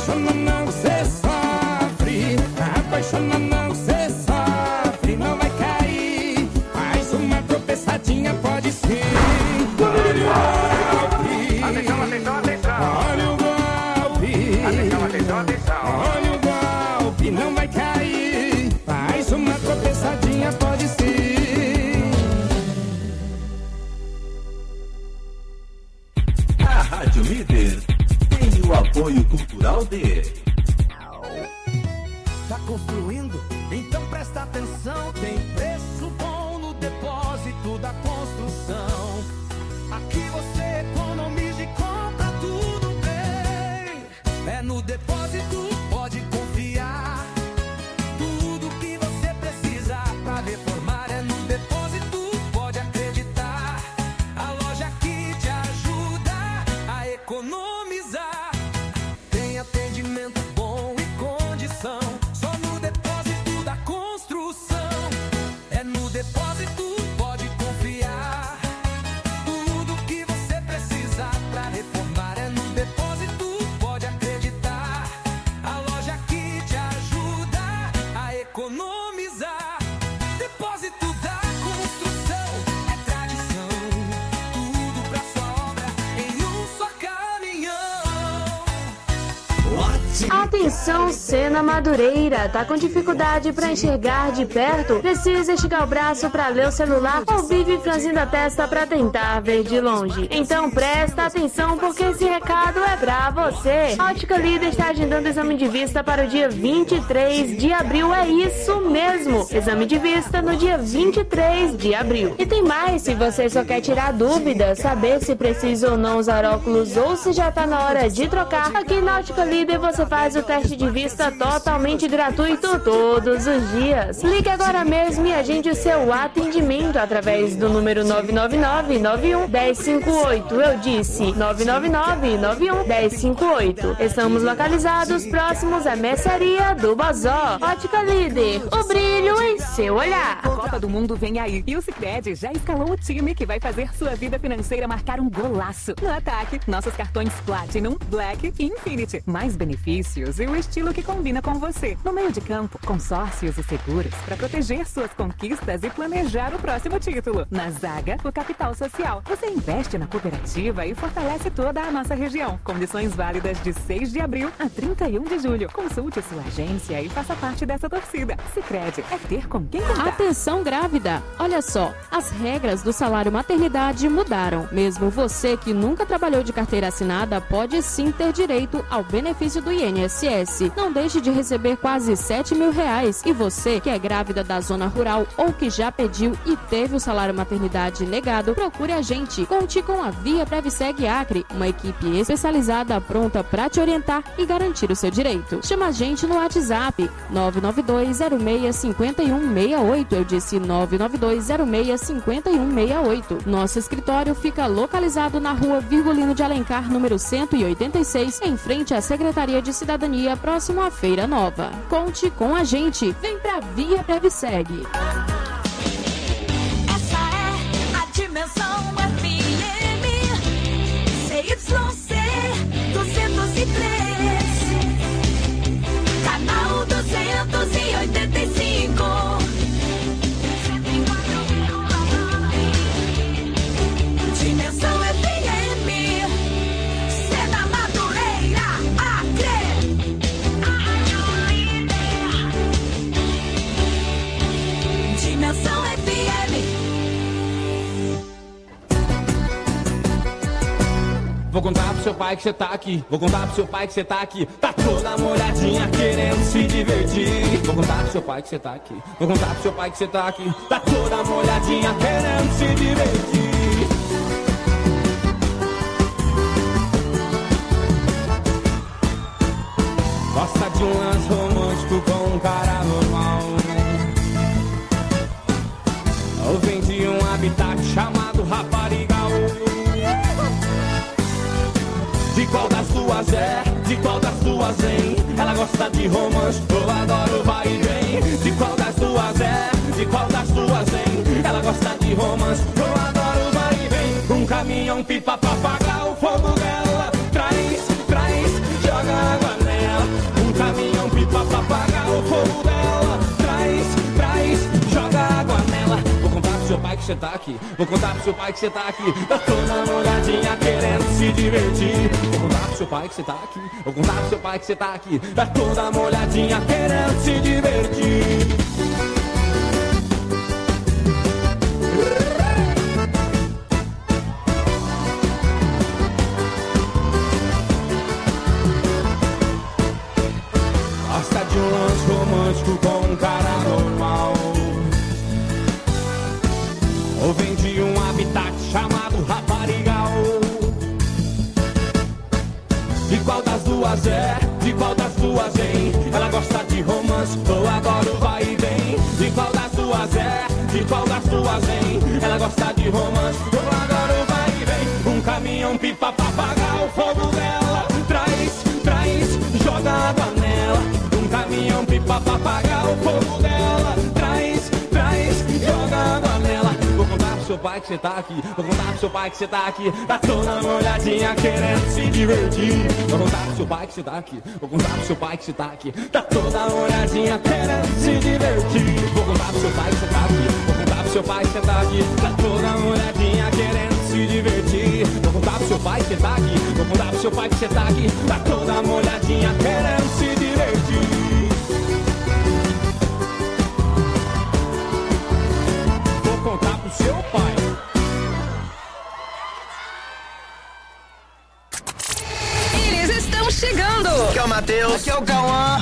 Apaixona não, cê sofre. Apaixona não, cê sofre. Não vai cair, mas uma tropeçadinha pode sim. Atenção, atenção, atenção. Olha o golpe. Atenção, atenção, atenção. Olha o golpe, não vai cair, mas uma tropeçadinha pode sim. A Rádio Líder tem o apoio cultural de... Tá construindo? Então presta atenção. Tem preço bom no depósito da construção. Aqui você economiza e compra tudo bem. É no depósito, pode confiar. Tudo que você precisa pra reformar é no depósito, pode acreditar. A loja que te ajuda a economizar. Tem atendimento bom e condição. Só no depósito da construção. É no depósito, pode confiar. Tudo que você precisa pra reformar é no depósito, pode acreditar. A loja que te ajuda a economizar. Depósito da construção é tradição. Tudo pra sua obra em um só caminhão. Atenção, Sena Madureira, tá com dificuldade pra enxergar de perto? Precisa esticar o braço pra ler o celular ou vive franzindo a testa pra tentar ver de longe? Então presta atenção porque esse recado é pra você. A Ótica Líder está agendando exame de vista para o dia 23 de abril, é isso mesmo, exame de vista no dia 23 de abril. E tem mais, se você só quer tirar dúvidas, saber se precisa ou não usar óculos ou se já tá na hora de trocar, aqui na Ótica Líder você faz o teste de vista totalmente gratuito todos os dias. Ligue agora mesmo e agende o seu atendimento através do número 999-91-1058. Eu disse 999-91-1058. Estamos localizados próximos à mercearia do Bozó. Ótica Líder, o brilho em seu olhar. A Copa do Mundo vem aí e o Sicredi já escalou o time que vai fazer sua vida financeira marcar um golaço. No ataque, nossos cartões Platinum, Black e Infinity. Mais benefícios e o estilo que combina com você. No meio de campo, consórcios e seguros para proteger suas conquistas e planejar o próximo título. Na zaga, o capital social. Você investe na cooperativa e fortalece toda a nossa região. Condições válidas de 6 de abril a 31 de julho. Consulte sua agência e faça parte dessa torcida. Sicredi é ter com quem contar. Atenção grávida! Olha só, as regras do salário maternidade mudaram. Mesmo você que nunca trabalhou de carteira assinada pode sim ter direito ao benefício do INSS. Não deixe de receber quase R$7 mil. E você que é grávida da zona rural ou que já pediu e teve o salário maternidade negado, procure a gente. Conte com a Via Previseg Acre, uma equipe especializada pronta para te orientar e garantir o seu direito. Chama a gente no WhatsApp 992065168. Eu disse 992065168. Nosso escritório fica localizado na rua Virgulino de Alencar, número 186, em frente à Secretaria de Cidadania, próximo à Feira Nova. Conte com a gente. Vem pra Via Previseg. Essa é a Dimensão FM CYC 203, canal 285. Dimensão FM, Sena Madureira, Acre. Dimensão FM. Vou contar pro seu pai que você tá aqui. Vou contar pro seu pai que você tá aqui. Tá toda molhadinha querendo se divertir. Vou contar pro seu pai que você tá aqui. Vou contar pro seu pai que você tá aqui. Tá toda molhadinha querendo se divertir. Gosta de um lance romântico com um cara normal. Ou vem de um habitat chamado raparigal. De qual das duas é? De qual das duas vem? Ela gosta de romance, eu adoro vai e vem. De qual das duas é? De qual das duas vem? Ela gosta de romance, eu adoro vai e vem. Um caminhão pipa pra apagar o fogo dela. Traz, joga água nela. que você tá aqui. Vou contar pro seu pai que você tá aqui. Tá toda molhadinha querendo se divertir. Vou contar pro seu pai que você tá aqui. Vou contar pro seu pai que você tá aqui. Tá toda molhadinha querendo se divertir. Gosta de um lance romântico com um cara normal, ou vem de um habitat chamado raparigal. De qual das duas é? De qual das duas vem? Ela gosta de romance ou adora o vai e vem? De qual das duas é? De qual das duas vem? Ela gosta de romance ou adora o vai e vem? Um caminhão pipa pra apagar o fogo dela. Traz, joga água nela. Um caminhão pipa pra apagar o fogo dela. Traz, joga água nela. Vou contar pro seu pai que você tá aqui. Vou contar pro seu pai que você tá aqui. Tá toda molhadinha querendo se divertir. Vou contar pro seu pai que você tá aqui. Vou contar pro seu pai que você tá aqui. Tá toda molhadinha querendo se divertir. Vou contar pro seu pai que você tá aqui. Vou contar pro seu pai que você tá aqui. Tá toda molhadinha querendo se divertir. Vou contar pro seu pai que você tá aqui. Vou contar pro seu pai que você tá aqui. Tá toda molhadinha querendo se divertir. Contar pro seu pai. Eles estão chegando. Aqui é o Matheus. Aqui é o Cauã.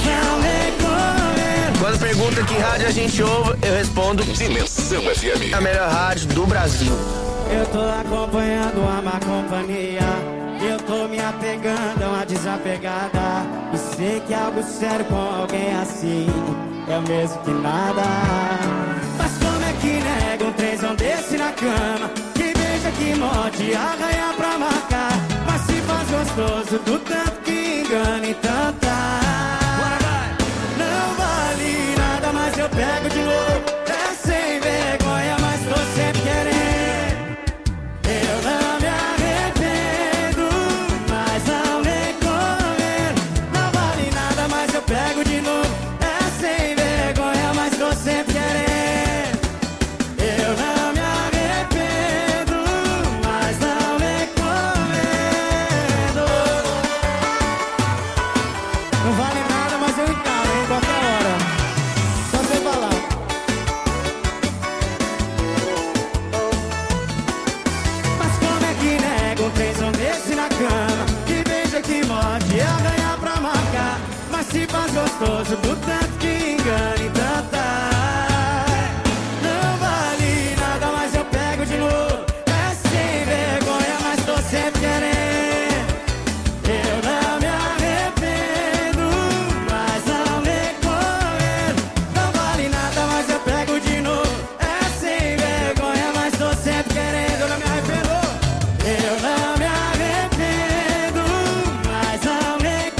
Quando pergunta que rádio a gente ouve, eu respondo Dimensão FM. A melhor rádio do Brasil. Eu tô acompanhando a má companhia. Eu tô me apegando a uma desapegada. E sei que algo sério com alguém assim é o mesmo que nada. Mas como é que nega um trenzão desse na cama? Que beija, que morde, arranha pra marcar. Mas se faz gostoso do tanto que engana, então tá. Não vale nada, mas eu pego de novo. É sem vergonha, mas tô sempre querendo. Eu não me arrependo, mas não recomendo. Não vale nada, mas eu pego de novo. É sem vergonha, mas tô sempre querendo. Se faz gostoso do tanto que engana e tanta. Não vale nada, mas eu pego de novo. É sem vergonha, mas tô sempre querendo. Eu não me arrependo, mas não recomendo. Não vale nada, mas eu pego de novo. É sem vergonha, mas tô sempre querendo. Eu não me arrependo. Eu não me arrependo, mas não recomendo.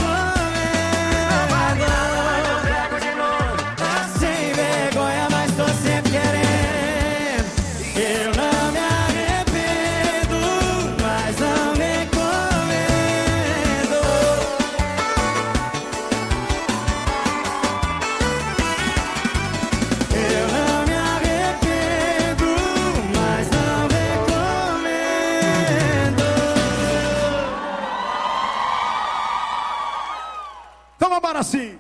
Assim.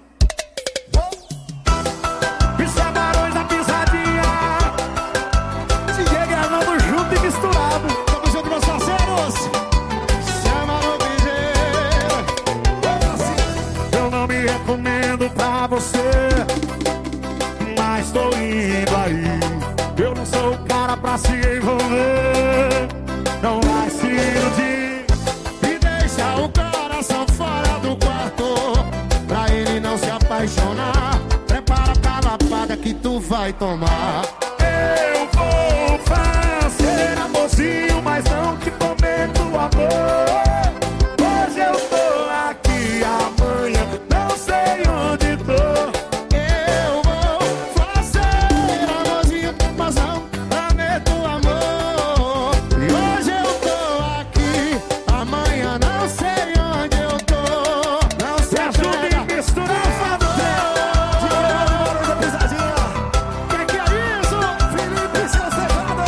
Pisa Barões da Pisadinha. DJ gravando junto e misturado. Tamo junto, meus parceiros. Chama no DJ. Eu não me recomendo pra você, mas tô indo aí. Eu não sou o cara pra se envolver. Não vai se iludir e deixa o coração fora do quarto. Pra ele não se apaixonar, prepara pra lapada que tu vai tomar. Eu vou fazer amorzinho, mas não te prometo amor. Hoje eu tô aqui, amanhã não sei onde tô. Eu vou fazer amorzinho, mas não prometo amor. E hoje eu tô aqui, amanhã não sei onde eu tô. Não se ajude. Mistura, por favor. De Barões da Pisadinha. Que é isso? Felipe, seu Cerrado.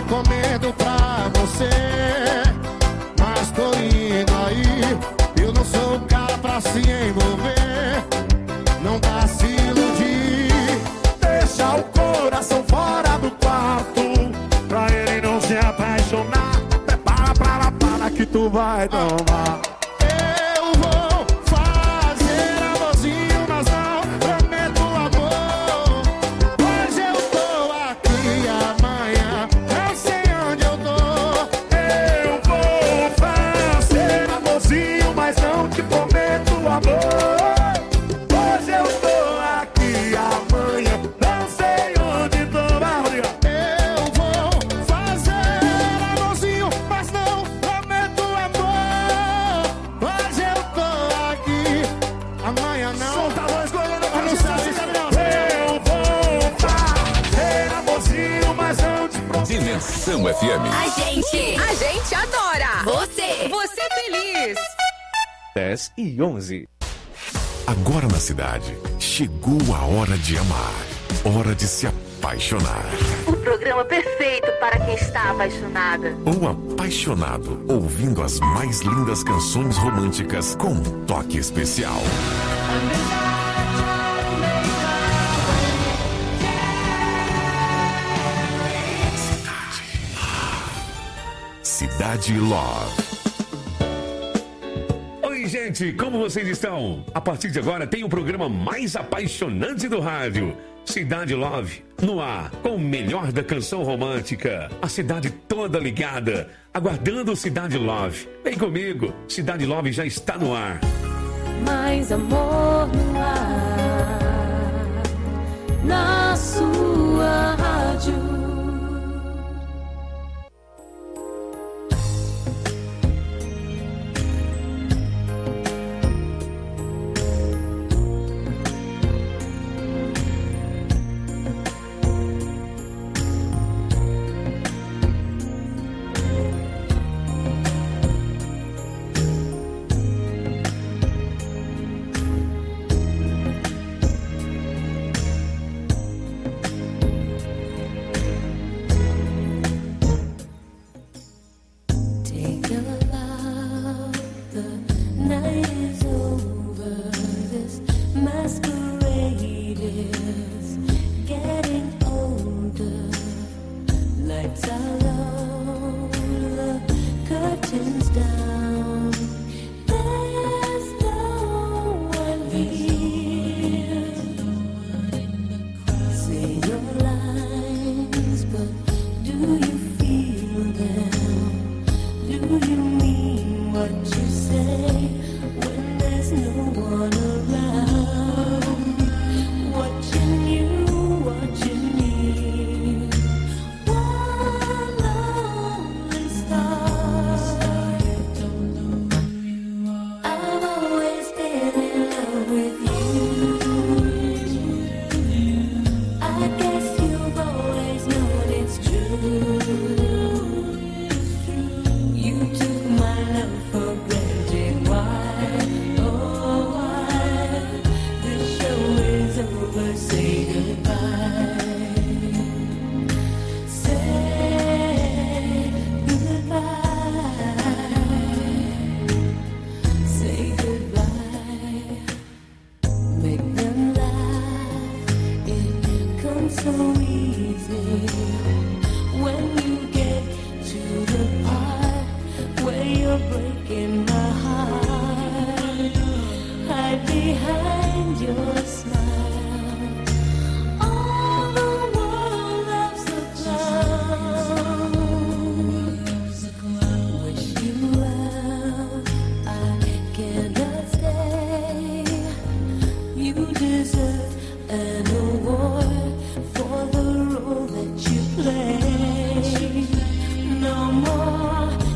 recomendo pra você, mas tô indo aí. Eu não sou o cara pra se envolver, não dá se iludir. Deixa o coração fora do quarto, pra ele não se apaixonar. Prepara pra lapada que tu vai tomar. Eu vou fazer amorzinho, mas não prometo amor. Hoje eu tô aqui, amanhã não sei onde eu tô. Eu vou fazer amorzinho, mas não te prometo amor. Hoje eu tô aqui, amanhã não sei onde tô. Eu vou fazer amorzinho, mas não prometo amor. Hoje eu tô aqui, amanhã não. Solta a voz, goleiro, que não sabe não. Eu vou fazer amorzinho, mas não te prometo. Dimensão FM. A gente adora. Você feliz. 10:11. Agora na cidade, chegou a hora de amar. Hora de se apaixonar. O programa perfeito para quem está apaixonada. Ou apaixonado, ouvindo as mais lindas canções românticas com um toque especial. Cidade Love. Oi, gente, como vocês estão? A partir de agora tem o programa mais apaixonante do rádio, Cidade Love, no ar, com o melhor da canção romântica. A cidade toda ligada, aguardando Cidade Love. Vem comigo, Cidade Love já está no ar. Mais amor no ar, na sua rádio.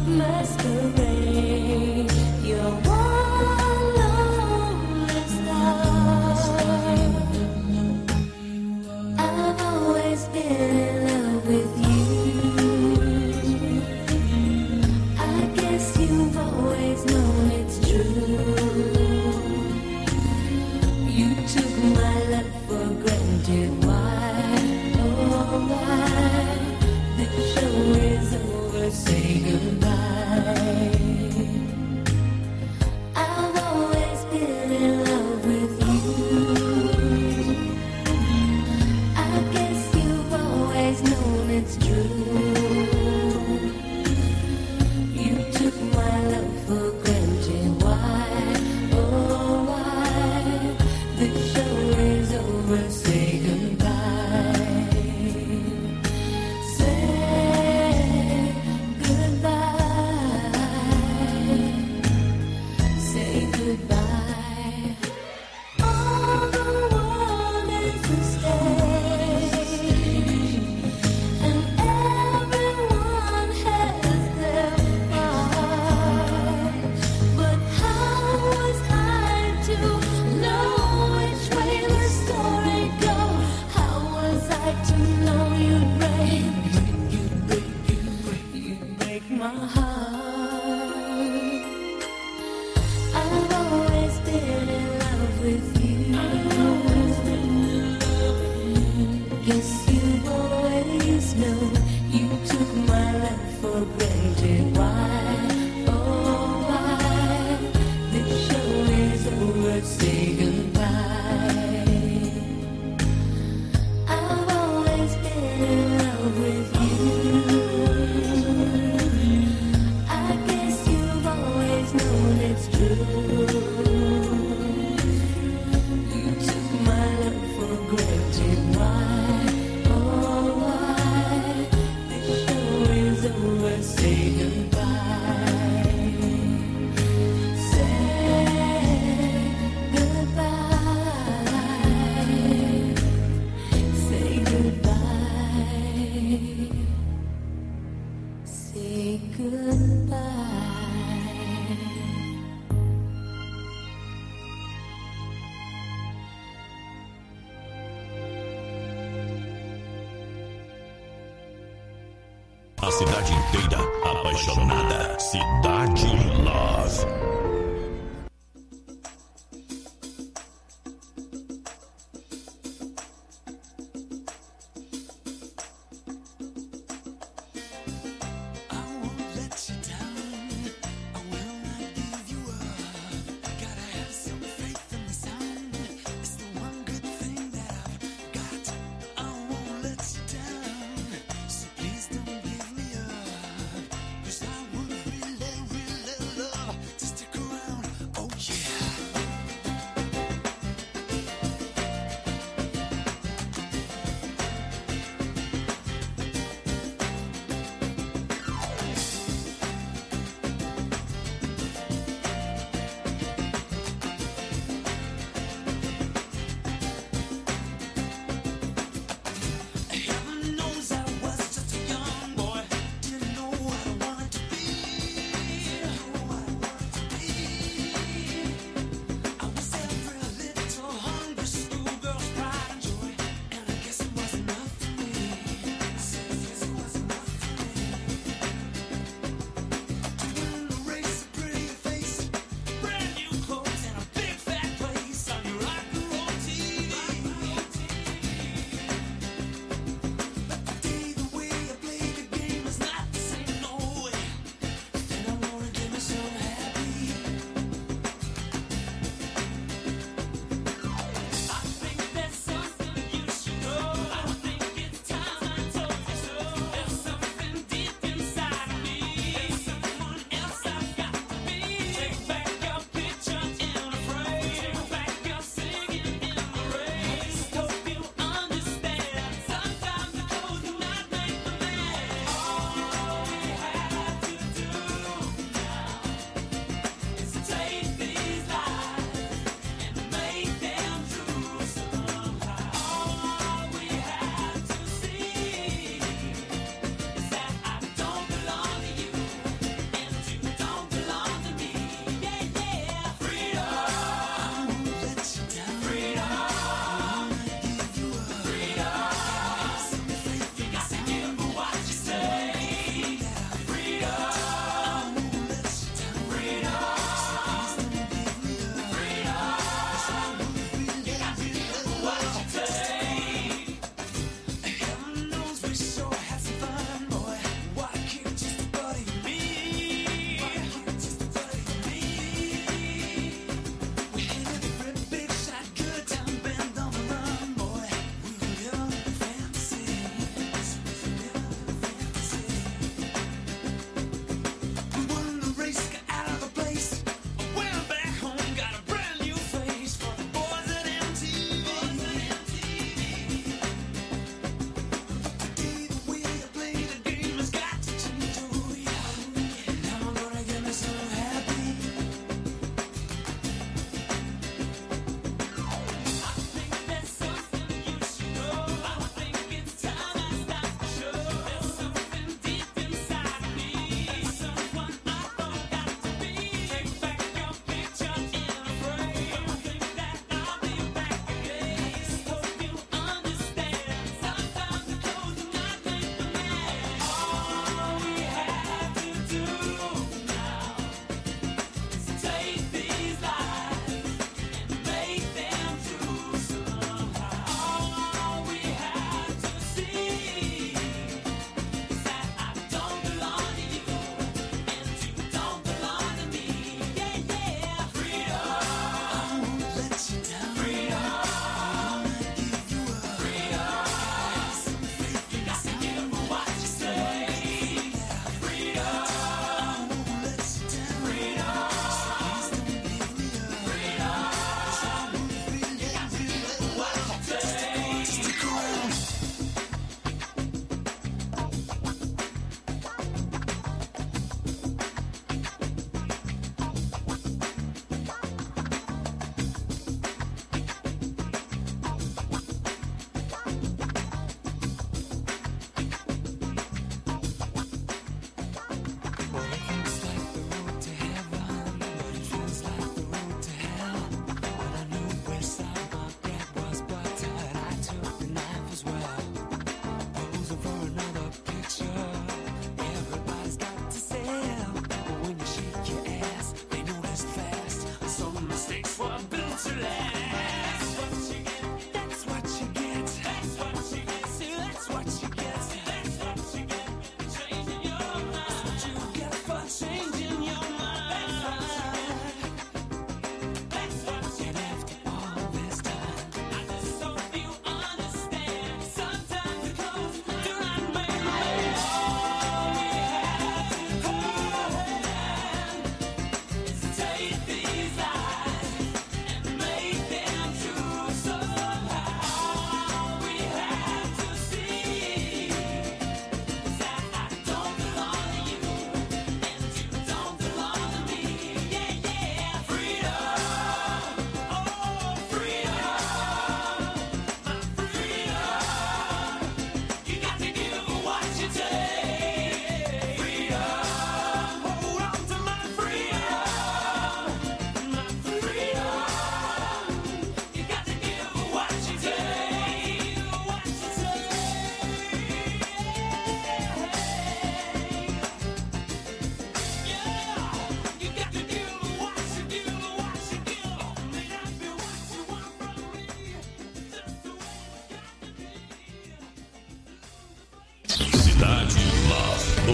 Masquerade, you're one lonely star. say goodbye. I've always been in love with you. I guess you've always known it's true. You took my love for granted. Why, oh why? The show is over, say goodbye. Say goodbye. Say goodbye. All the world is a stage, and everyone has their part. But how was I to know which way the story goes? How was I to know you'd break my heart? I've always been in love with you. Yes, you've always known. You took my love for granted. Why, oh why? The show is over, say goodbye. I've always been in love with you. I guess you've always known it's true. You took my love for granted. Why, oh why? The show is over, say goodbye. Say goodbye. Say goodbye. Say goodbye. A cidade inteira apaixonada. Cidade Love. Just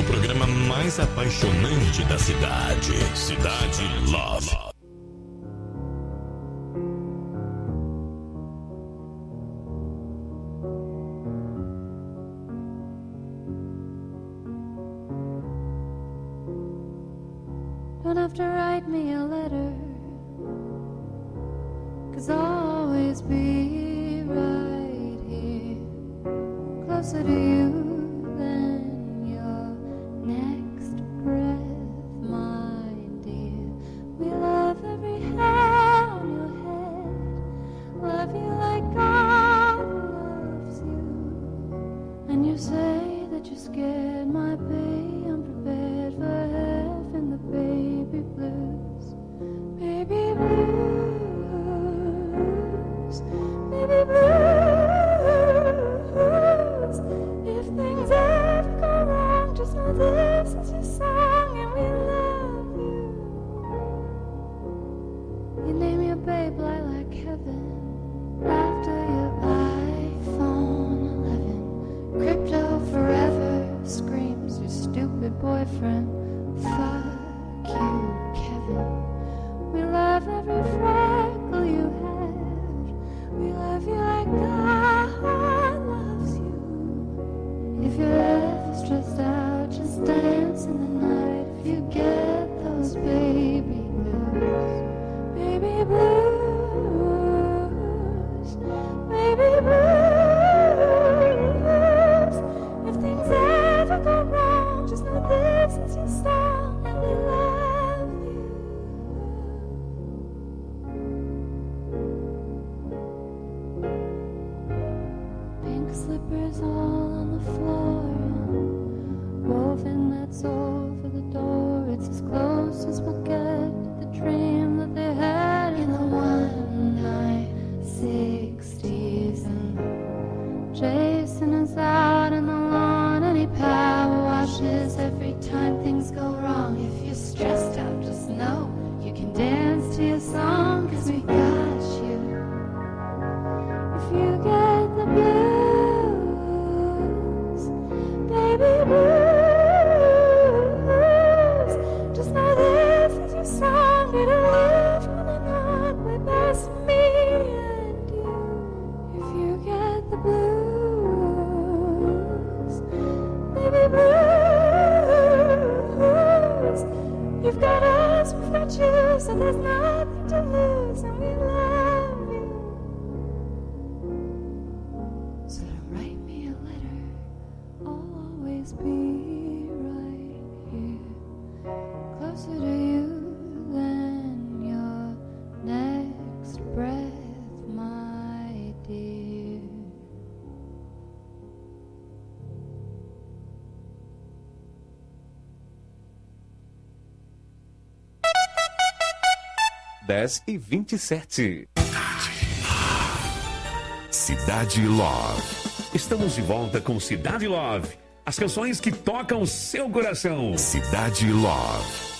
O programa mais apaixonante da cidade. Cidade Love. Don't have to write me a letter, 'cause I'll always be right here, closer to you than your next breath, my dear. We love every hair on your head, love you like God loves you. And you say that you're scared, my baby, I'm prepared for heaven, the baby blues, baby blues, baby blues. If things ever go wrong, just know this is your song, and we love you. You name your babe like heaven after your iPhone 11. Crypto forever screams your stupid boyfriend. Fuck you, Kevin. We love every freckle you have. We love you like God loves you. If you're ever stressed out, just dance in the night. If you get those baby blues, baby blues, baby blues. If things ever go wrong, just know this is your song, and we love you. Pink slippers all on the floor, and woven that's over the door. It's as close as we'll get to the dream that they had in the 1960s. And Jason is out in the lawn, and he power washes every time things go wrong. If you're stressed out, just know you can dance to your song, 'cause we got you. If you get the blues, baby blues, just know this is your song. It'll live on and on with us, me and you. If you get the blues, baby blues, you've got us, we've got you, so there's nothing to lose, and we love you. So don't write me a letter, I'll always be right here, closer to you than your next breath, my dear. 10h27. Cidade Love. Estamos de volta com Cidade Love. As canções que tocam o seu coração. Cidade Love.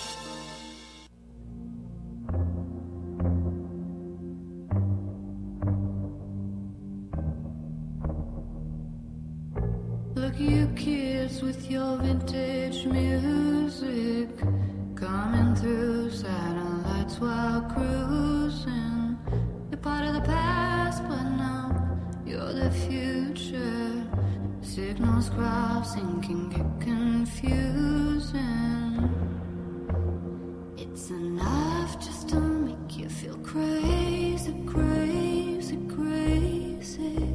Look, you kids with your vintage music, coming through satellites while cruising. You're part of the past, but now you're the future. Signals crossing can get confusing. It's enough just to make you feel crazy, crazy, crazy.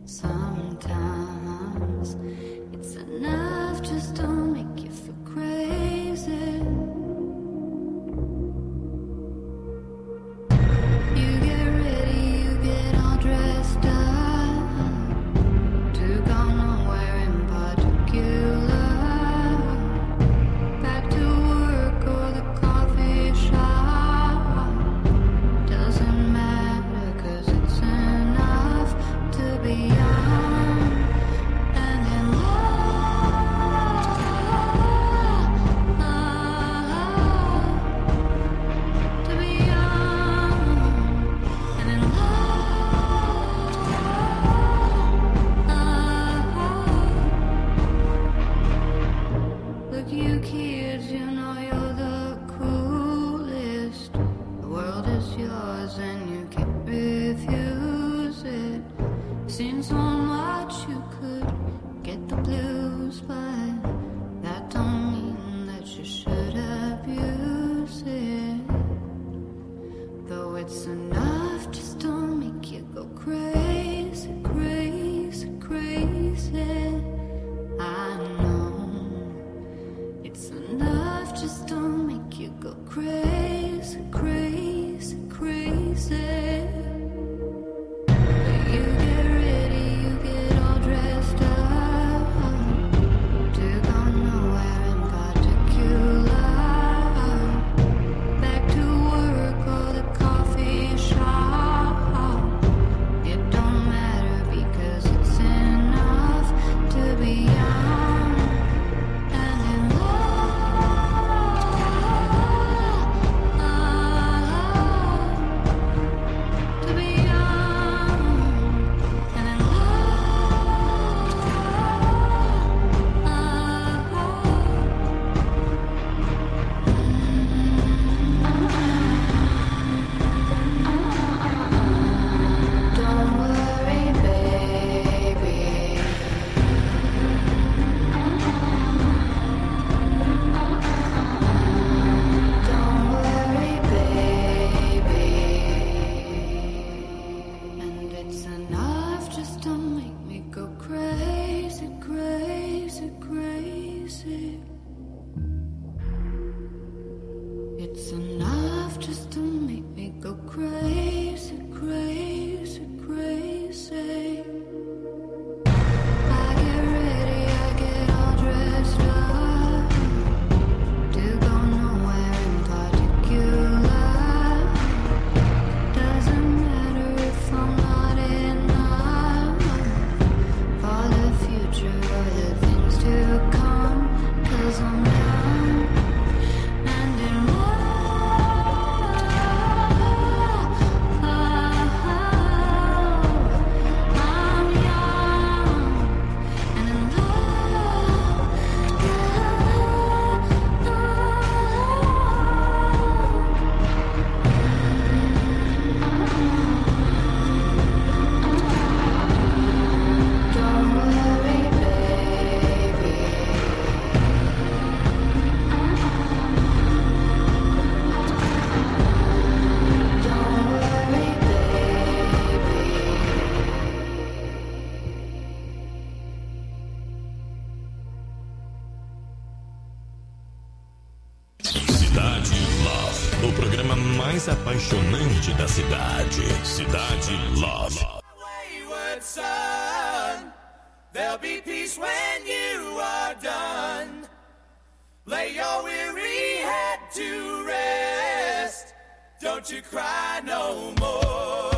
Sometimes it's enough just to make you feel crazy. You get ready, you get all dressed up to go nowhere in particular. just don't make you go crazy, crazy, crazy. You get ready, you get all dressed up to go nowhere in particular. Back to work or the coffee shop. It don't matter because it's enough to be young and in love. To be young and in Don't worry, baby. Don't worry, baby. And it's enough, just don't make me go crazy, crazy, crazy. It's enough, just don't make me go crazy, crazy, crazy. I get ready, I get all dressed up to go nowhere in particular. Doesn't matter if I'm not enough for the future or the things to come, 'cause I'm young and in love. I'm young and in love. Don't worry, baby. Don't worry, baby. Cidade Love, o programa mais apaixonante da cidade. Cidade Love. Wayward son, there'll be peace when you are done. Lay your weary head to rest. Don't you cry no more.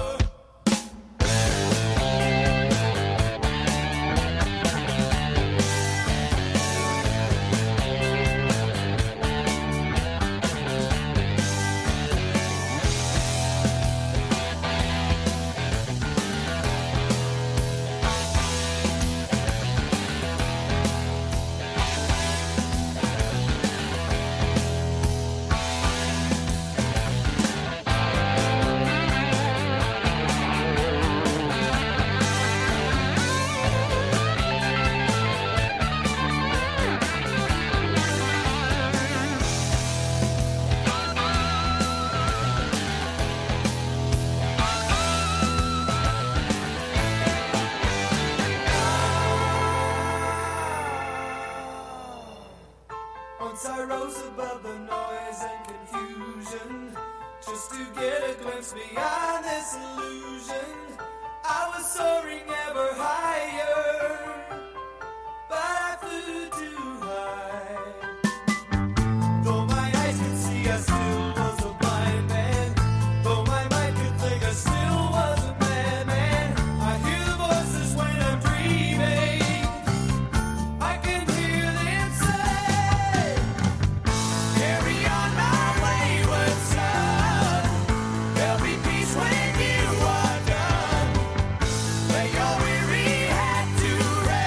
Once I rose above the noise and confusion, just to get a glimpse beyond this illusion. I was soaring ever higher, but I flew too high. Though my eyes could see, I still was a blind man. Though my mind could think, I still was a madman. I hear the voices when I'm dreaming. I can hear them say, carry on my wayward son. There'll be peace when you are done. Lay your weary head to rest.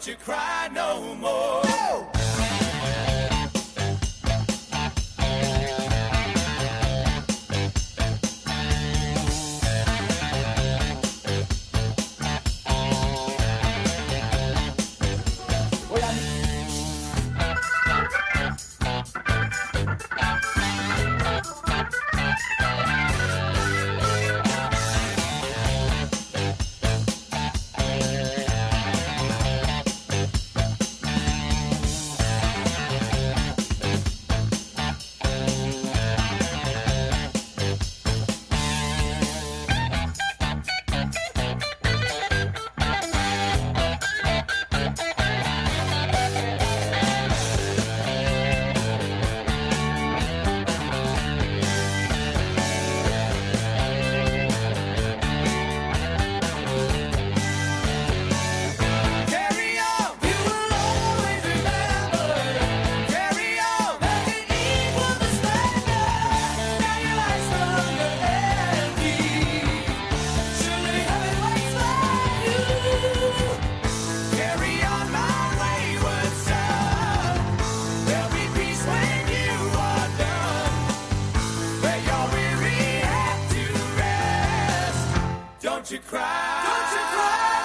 Don't you cry no more. Oh! Don't you cry. Don't you cry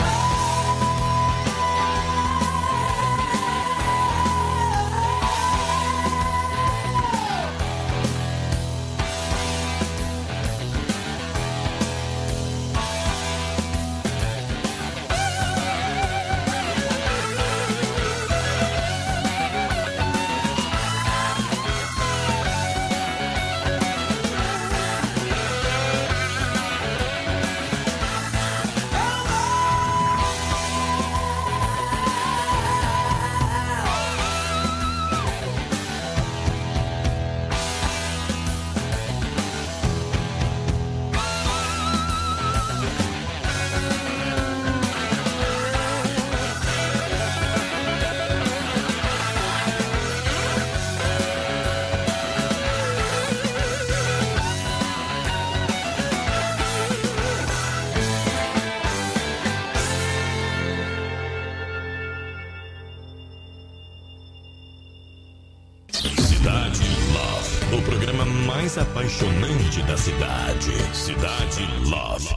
Cidade Love, o programa mais apaixonante da cidade. Cidade Love.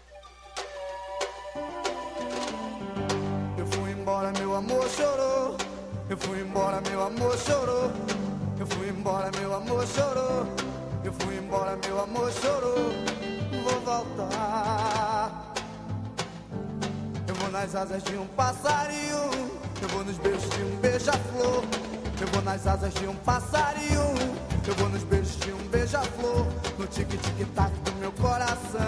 Eu fui embora, meu amor chorou. Eu fui embora, meu amor chorou. Eu fui embora, meu amor chorou. Eu fui embora, meu amor chorou. Vou voltar. Eu vou nas asas de um passarinho. Eu vou nos beijos de um beija-flor. Eu vou nas asas de um passarinho. Eu vou nos beijos de um beija-flor. No tic-tic-tac do meu coração.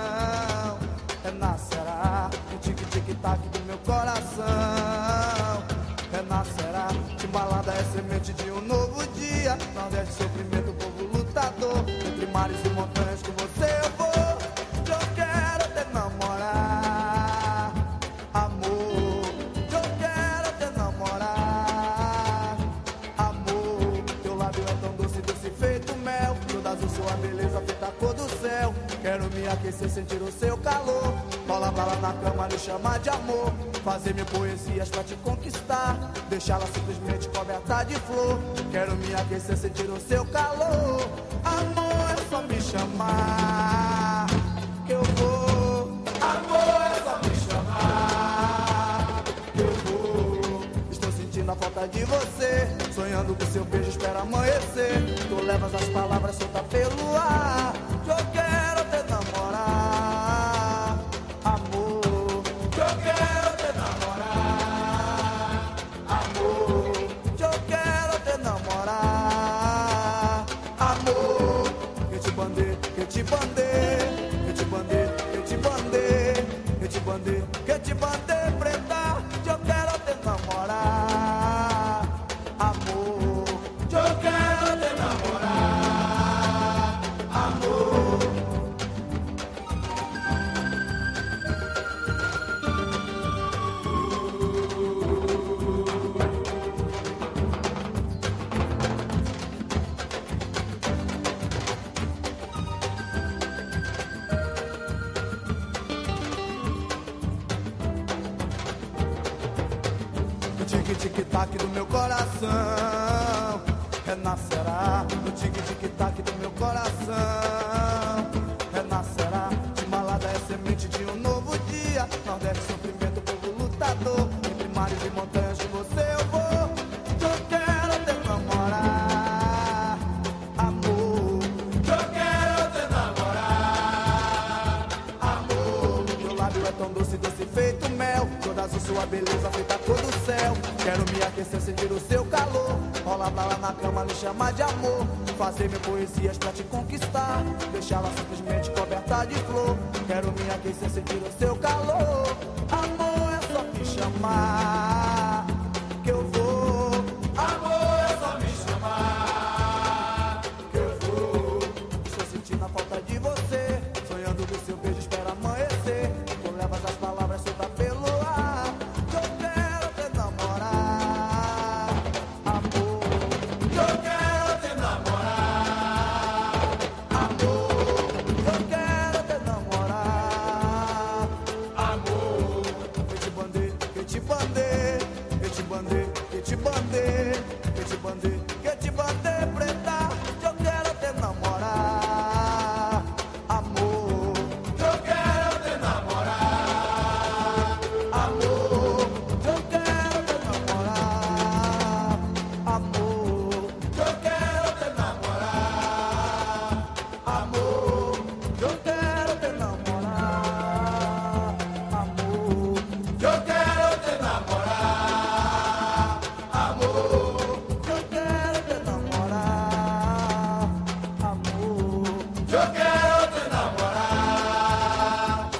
Renascerá. No tic-tic-tac do meu coração. Renascerá. Timbalada é semente de um novo dia. Nordeste, sofrimento, povo lutador. Entre mares e montanhas com você eu vou. Eu quero te namorar. Amor. Eu quero te namorar. Amor. Teu lábio é tão doce, doce feito mel. Toda azul sua beleza feita a cor do céu. Quero me aquecer, sentir o seu calor. Rola pra lá na cama, lhe chamar de amor. Fazer mil poesias pra te conquistar. Deixá-la simplesmente coberta de flor. Quero me aquecer, sentir o seu calor. Amor, é só me chamar que eu vou. Amor, é só me chamar que eu vou. Estou sentindo a falta de você. Sonhando com seu beijo, espero amanhecer. Tu levas as palavras soltas pelo ar. Eu quero te namorar. Amor, eu quero te namorar. Amor, eu quero te namorar. Amor, que te bandei, que te bandei, que te bandei, que te bandei, que te bandei, que te bandei, preta. Eu quero te namorar. Amor, eu quero te namorar. Amor. tique-tic-tac do meu coração. Renascerá no tique-tic-tac do meu coração. Renascerá, Timbalada é semente de um novo dia. Nordeste, sofrimento, povo lutador. Entre mares e montanhas de você eu vou. Eu quero te namorar, amor. Eu quero te namorar, amor. Meu lábio é tão doce, doce feito mel. Toda azul sua beleza feita cor do céu. Quero me aquecer, sentir o seu calor. Rola pra lá na cama, me chamar de amor. Fazer mil poesias pra te conquistar. Deixá-la simplesmente coberta de flor. Quero me aquecer, sentir o seu calor. Amor, é só me chamar que eu vou. Amor, é só me chamar que eu vou. Estou sentindo a falta de você. Sonhando do seu beijo, espera amanhecer. Tu levas as palavras soltas pelo ar. Eu quero te namorar, amor. Eu quero te namorar, amor. Eu quero te namorar, amor. Que te bandei, que te bandei, que te bandei, que te bandei, que te bandei, que te bandei, preta. Eu quero te namorar, amor. Eu quero te namorar, amor. Eu quero te namorar, amor. Eu quero te namorar, amor. Eu quero te namorar, amor. Eu quero te namorar, amor. Eu quero te namorar, amor. Eu quero te namorar,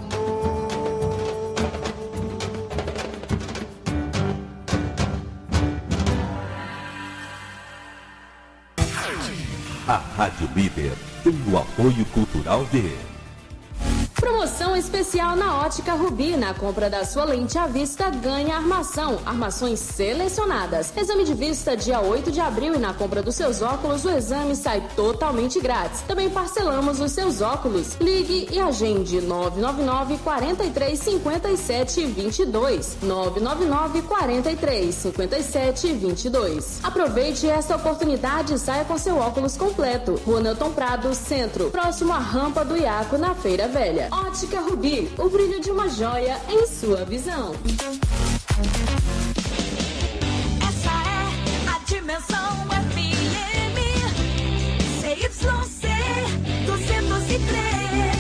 A Rádio Líder tem o apoio cultural de Promoção especial na Ótica Rubi. Na compra da sua lente à vista, ganha armação. Armações selecionadas. Exame de vista dia 8 de abril e na compra dos seus óculos, o exame sai totalmente grátis. Também parcelamos os seus óculos. Ligue e agende 999 43 57 22. 999 43 57 22. Aproveite esta oportunidade e saia com seu óculos completo. Rua Nelton Prado, Centro, próximo à rampa do Iaco, na Feira Velha. Ótica Rubi, o brilho de uma joia em sua visão. Essa é a Dimensão FM CYC 203,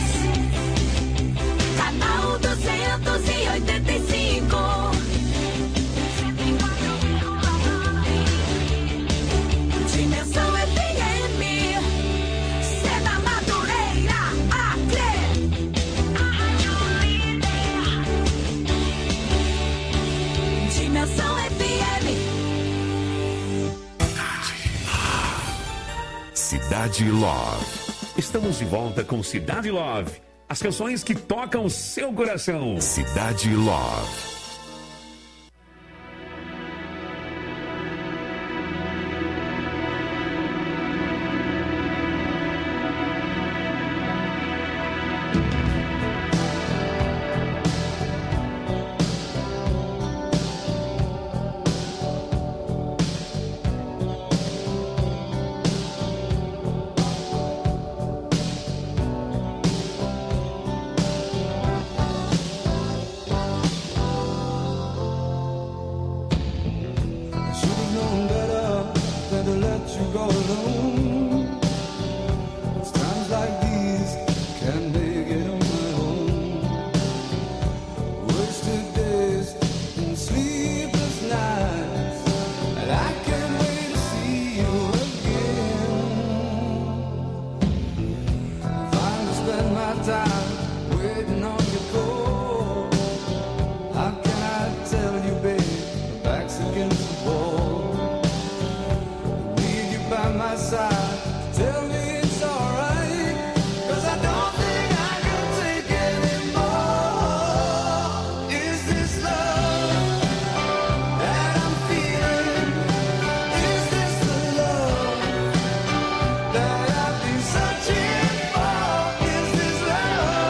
canal 285. Dimensão FM, Sena Madureira, Acre. Dimensão FM. Cidade Love. Estamos de volta com Cidade Love. As canções que tocam o seu coração. Cidade Love. That I've been searching for, is this love?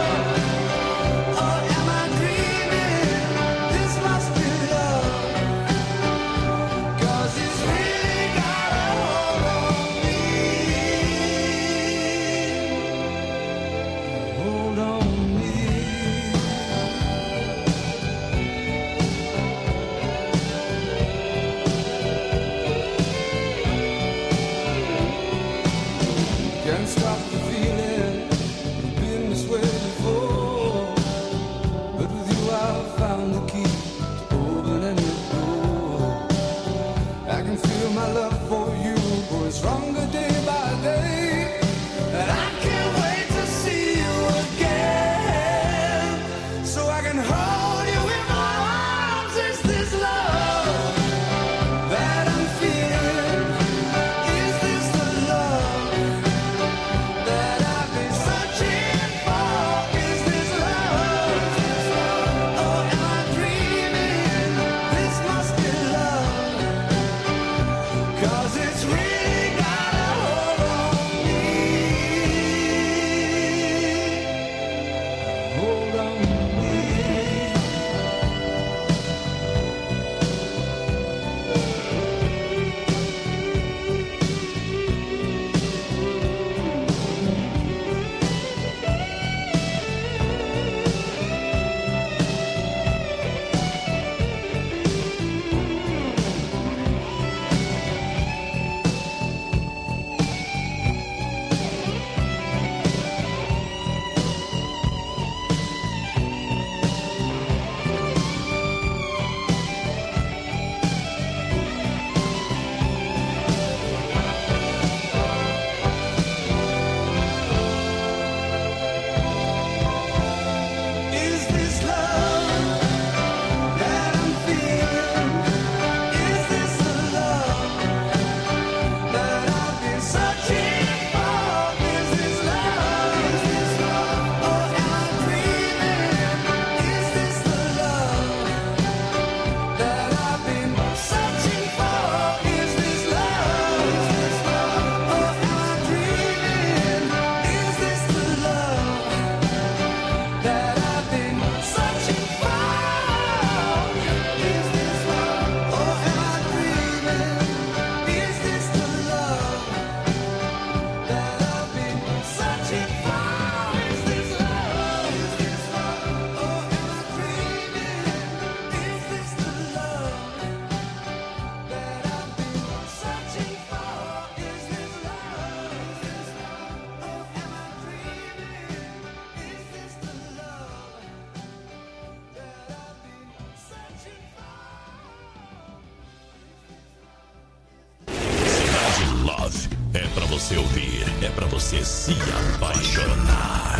você ouvir, é pra você se apaixonar.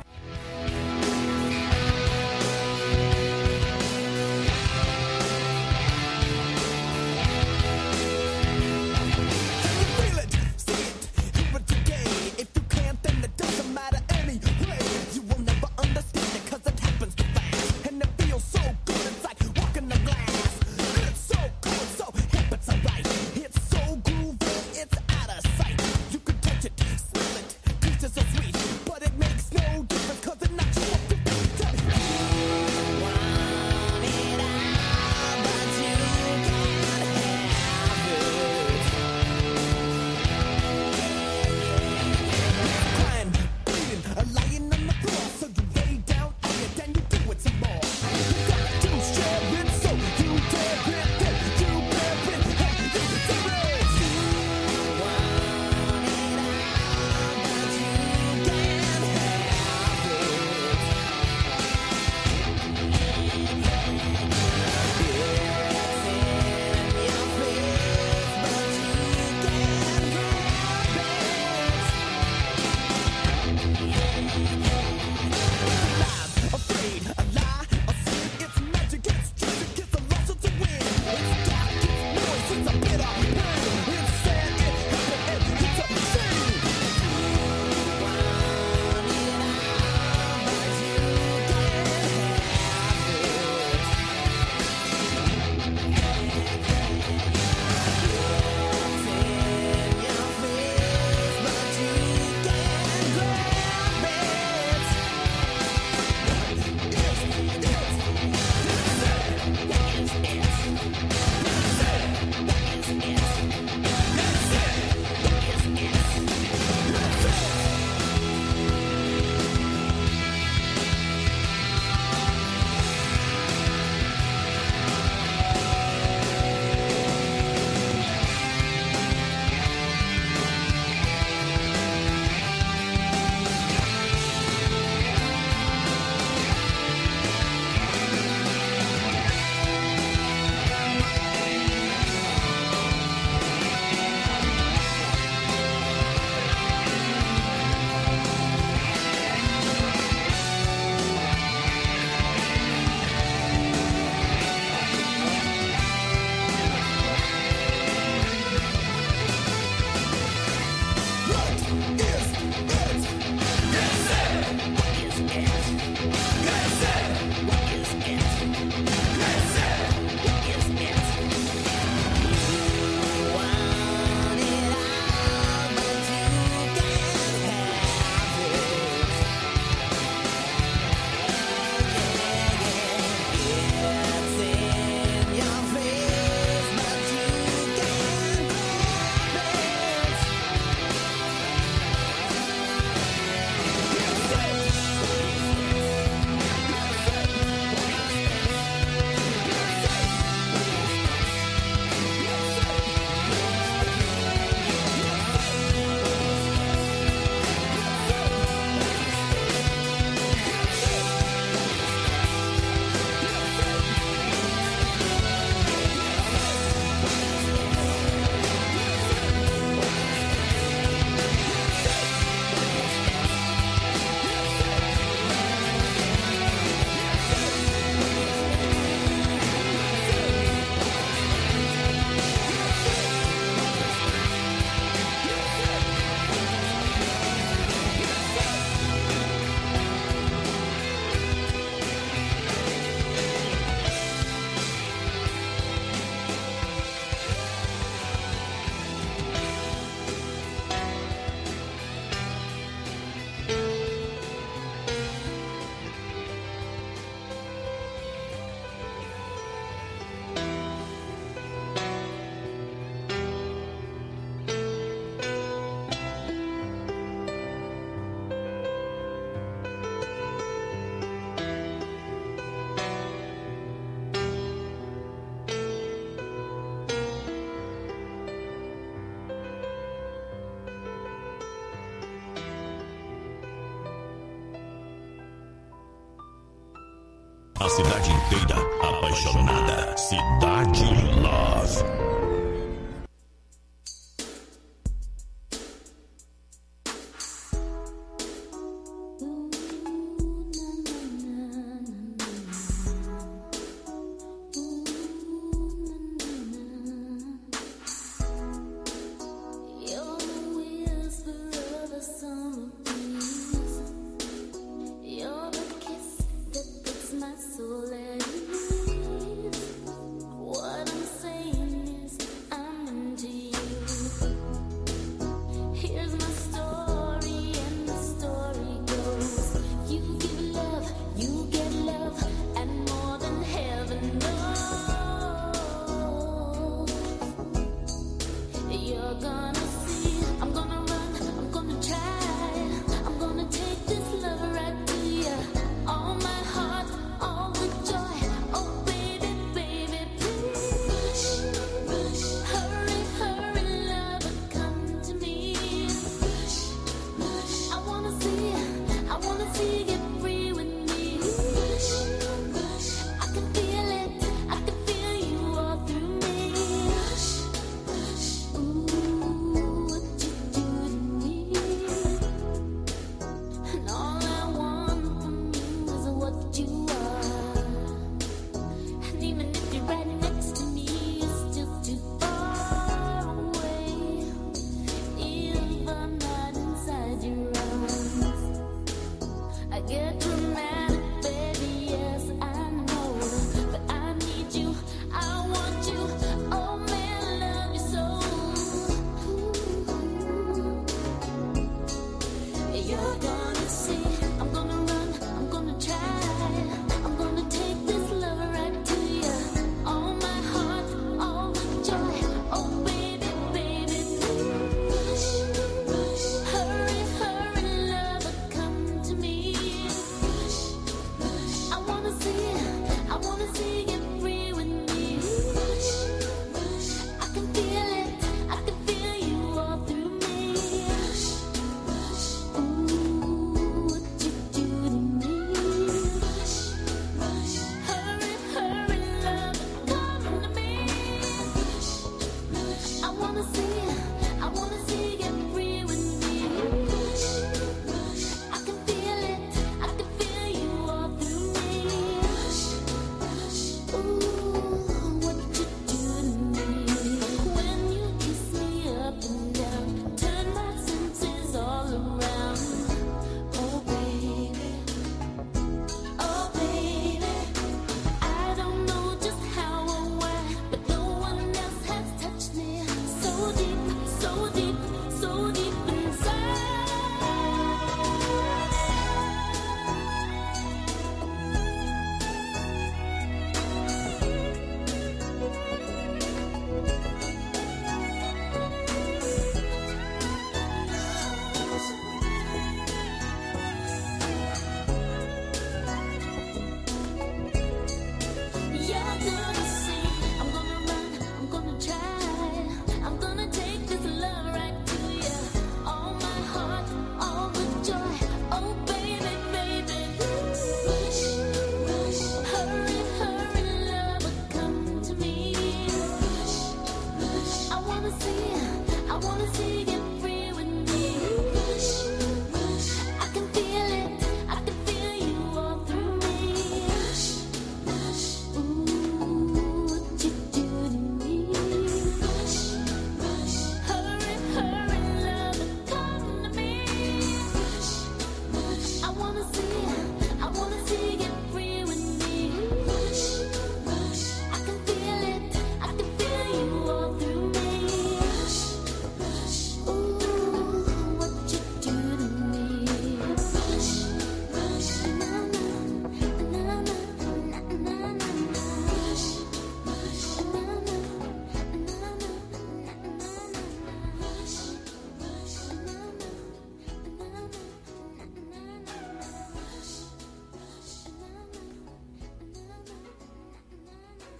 A cidade inteira apaixonada. Cidade Love.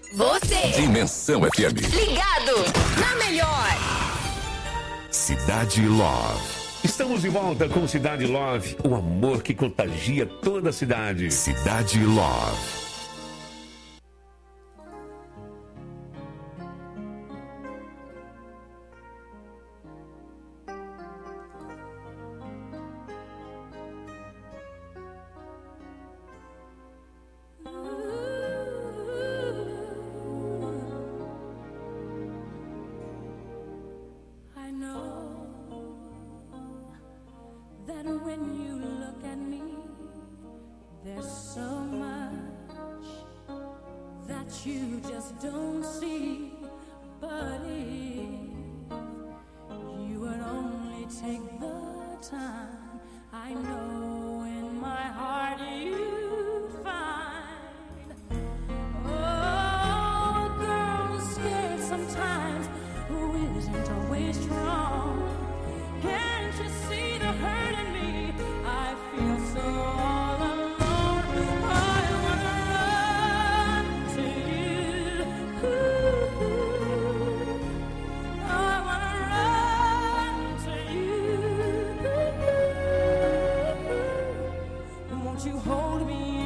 Você. Dimensão FM. Ligado na melhor. Cidade Love. Estamos de volta com Cidade Love, o amor que contagia toda a cidade. Cidade Love. I know that when you look at me, there's so much that you just don't see. But if you would only take the time, I know in my heart you'd find. Oh, a girl is scared sometimes, who isn't always strong. Can't you see the hurt in me? I feel so all alone. I wanna run to you. I wanna run to you. Won't you hold me